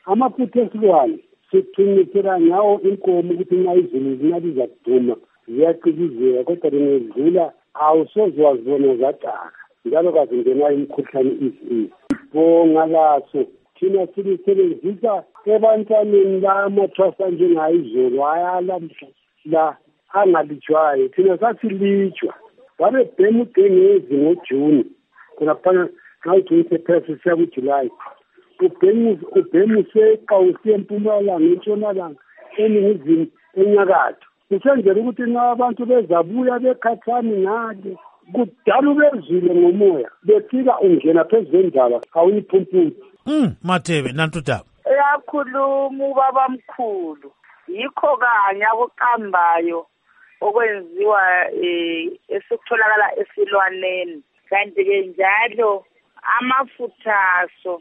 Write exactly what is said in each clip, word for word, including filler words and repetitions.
amafutha esilwane siqinisela ngawo inkomo ukuthi nxa izulu zinaliza kuduma ziyaqikizeka kodwa lingedlula awusoze wazibona zataka njalo kazingenwa imikhuhlane izi ibhonga laso thina silisebenzisa ebantwaneni lamathwasa njengayizolo ayalamhla la angalitshwayo thina sasilitshwa babebhema udengezi ngoJuni khonapha nxa uJuni sephela siya kuJulayi ubhema useqa usiya empumalanga entshonalanga eningizimu enyakatho kusenzela ukuthi nxa abantu bezabuya bekhathani ngale kudala ubezile ngomoya befika ungena phezu kwendaba awuyiphumputhe. Mm, Mathebe nantudaba. Eyakhuluma ubaba mkhulu. Yikho kanye akuqambayo okwenziwa eh esikutholakala esilwaneni. Kanti ke njalo amafuthaso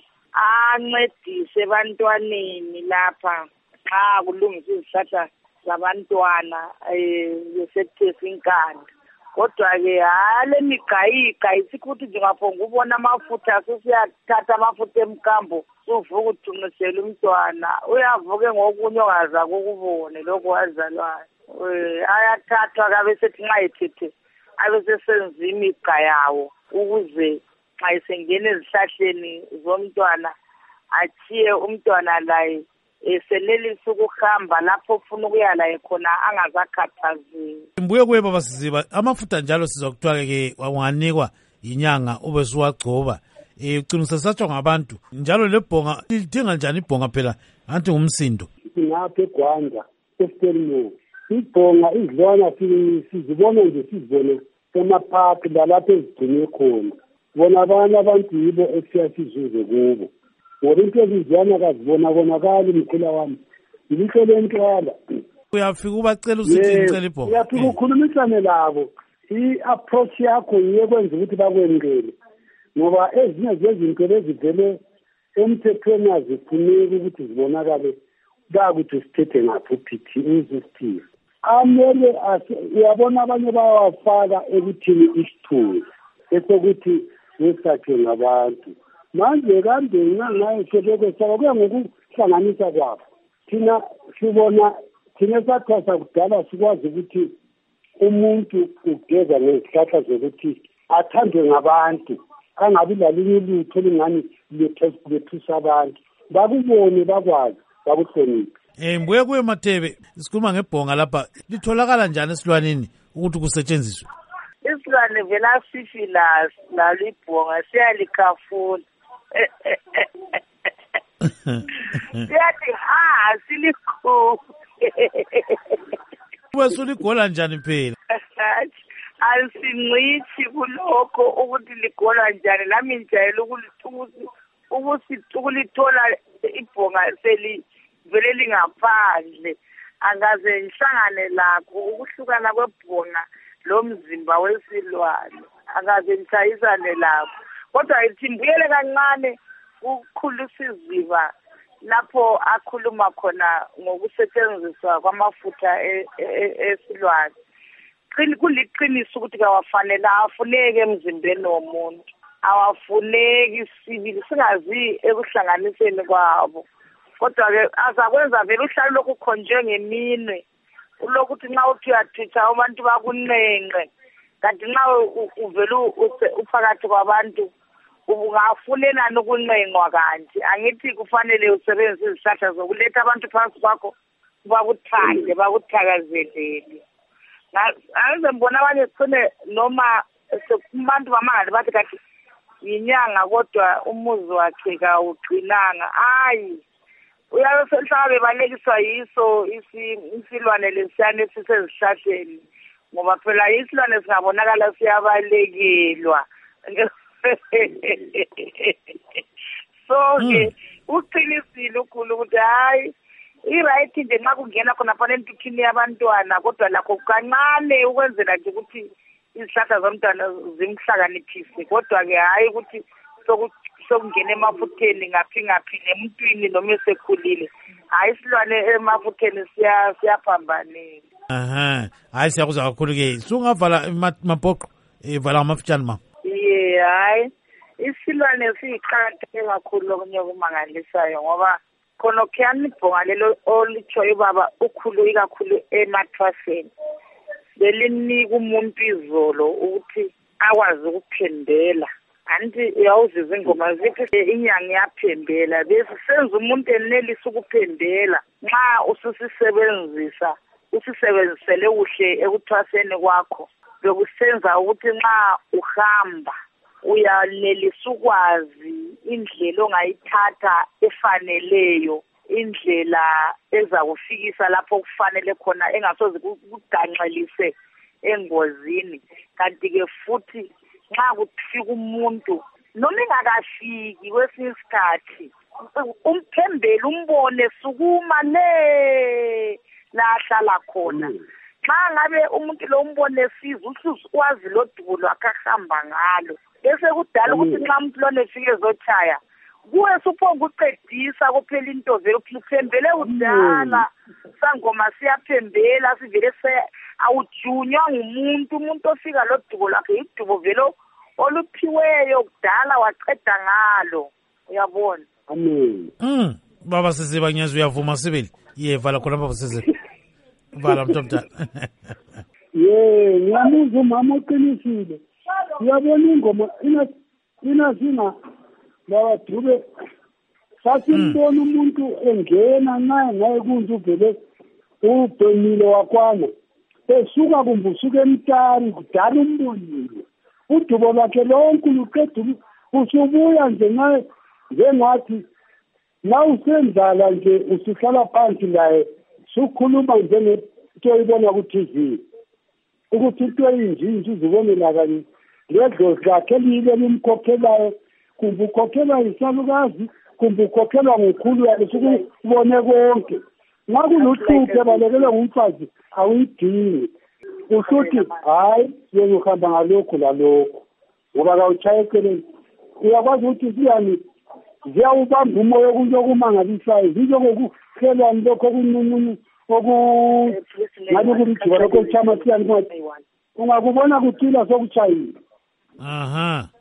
ancedise ebantwaneni lapha xa kulungisa izihlahla zabantwana eh besethesa inkanda. Kodwa ke hale migayiga isikuthi njengaphonga ubona amafutha sesiyathatha amafutha emkambo uvuka uthunqisela umntwana uyavuka ngokunye ongaza ukubone lokho wazalwayo eh ayathathwa kabe sethi nxa ethethe abe sesenza imiga yawo ukuze xa isengena ezihlahleni zomntwana athiye umntwana laye esenelisa ukuhamba lapho ufuna ukuya la khona angazakhathazeki. Mbuye kuye baba Siziba amafutha njalo sizokuthiwa ke wanganikwa inyanga ube suwagcoba eh uqinisa satsho ngabantu njalo lebhonga lidinga njani ibhonga phela anti ngumsindo ngapha eGwanda eStelmo ibhonga izilwana sizibona nje sizibone emaphakathi lalapho ezigcine khona bona abanye abantu yibo esiyasizuze kubo ngoba into ezizwana kazibona bonakala umkhula wami yilitho lentwala uyafika ubacela usithi ngicela ibhonga uyafika ukhulumisane labo i-approach yakho yiye kwenza ukuthi bakwemukele ngoba ezinye zezinto lezivele emthethweni azifuneki ukuthi zibonakale bakuthi sithethe ngaphi uphithi uzisithiyo amele uyabona abanye bayawafaka ekuthini isithunzi esokuthi wesakhe ngabantu manje kambe nxa ngayo sebekwesaka kuya ngokuhlanganisa kwabo thina sibona thina sathwasa kudala sikwazi ukuthi umuntu ugeza ngezihlahla zokuthi athandwe ngabantu angabi lalinye lutho lingani lethusa abantu bakubone bakwazi bakuhloniphe. Eh mbuye kuye Mathebe sikhuluma ngebhonga lapha litholakala njani esilwaneni ukuthi kusetshenziswe? Isilwane vela sifi la lalibhonga siyalikhafuna. Siyathi ha silikho. Wasuligola njani phela? Alisinqithi kulokho ukuthi ligola njani lami njayela ukulithukuza ukusithola ibhonga seli vele lingaphandle angaze ngihlangane lakho ukuhlukana kwebhonga lomzimba wesilwane angaze ngishayisane lakho kodwa ithi mbuyele kancane ukukhulusiziba lapho akhuluma khona ngokusetshenziswa kwamafutha esilwane kuliqiniso ukuthi kawafanele afuneke emzimbeni womuntu awafuneki sibili singazi ekuhlanganiseni kwabo kodwa ke azakwenza vele uhlalo lokukhonjwe ngeminwe ulokuthi nxa uthi uyathitha abantu bakunenqe kanti nxa uvele uphakathi kwabantu ungafunelani ukunenqwa kanti angithi kufanele usebenzise izihlahla zokuletha abantu phansi kwakho bakuthande bakuthakazelele ngaze mbona abanye sithole noma abantu bamangale bathi kathi yinyanga kodwa umuzi wakhe kawuqinanga hayi uyabe sehlala bebalekiswa yiso isilwane lesiyane esisezihlahleni ngoba phela isilwane singabonakala siyabalekelwa so ke uqinisile ukhulu ukuthi hayi i-right nje nxa kungena khona fanele entuthini yabantwana kodwa lakho kancane ukwenzela nje ukuthi izihlahla zomntwana zimhlakaniphise kodwa ke hayi ukuthi sokungena emafutheni ngaphi ngaphi nemuntwini noma esekhulile hayi isilwane emafutheni siyaphambanela. Aha hayi siyakuzwa kakhulu ke sungavala mabhoqo evala amafutshane ma ye hayi isilwane siyiqakatheke kakhulu okunye okumangalisayo ngoba khona khani ibhonga lelo olitshoyo baba ukhulu ikakhulu emathwaseni belinika umuntu izolo ukuthi akwazi ukuphendela anti uyawuzizwa ingoma zithi inyanga yaphembela bese senza umuntu enelisa ukuphendela nxa ususisebenzisa usisebenzisele kuhle ekuthwaseni kwakho bekusenza ukuthi nxa uhamba uyanelisa ukwazi indlela ongayithatha efaneleyo indlela ezakufikisa lapho kufanele khona engasoze kuganxelise engozini kanti ke futhi nxa kufika umuntu noma engakafiki kwesinye isikhathi umphembele umbone sukuma le lahlala khona xa ngabe umuntu lo umbone siza uwazi lo dubo lwakhe ahamba ngalo bese kudala ukuthi nxa umuntu lona efike ezochaya kuwe suphonga uqedisa kuphela into vele uphembele kudala sangoma siyaphembela sivele awujunywa ngumuntu umuntu ofika lo dubo lwakhe idubo vele oluphiweyo kudala waqeda ngalo uyabona. Amen. Mm baba Sisiba Nyazi uyavuma sibili yeva la khona baba Sisiba vala mntomdala. Ye ngiyamuzwa umama uqinisile uyabona ingoma ina ina sina lawa dube sasimbona umuntu engena naye ngaye kunje uvele ubhenile wakwana esuka kumbe usuke emtari kudala umbonile udubo lwakhe lonke luqeda usubuya nje naye njengathi na usendlala nje usihlala phansi laye sukhuluma njengento oyibona ku-T V ukuthi into eyinjinji uzibonela kanye ledlozi lakhe eliyile limkhokhelayo kumbe ukhokhelwa yisalukazi kumbe ukhokhelwa ngukhulu yakhe sukubone konke nxa kuluhluphe balekelwe ngumfazi awuyidingi usuthi hayi yena uhamba ngalokhu lalokhu ngoba kawuchaya eceleni uyakwazi ukuthi siyani ziyawubamba umoya okumangalisayo njengokuhlelwani lokho okunununu ngabe kulijiba lokho kuchama siyani kwathi ungakubona kuthila sokuchayile. Aha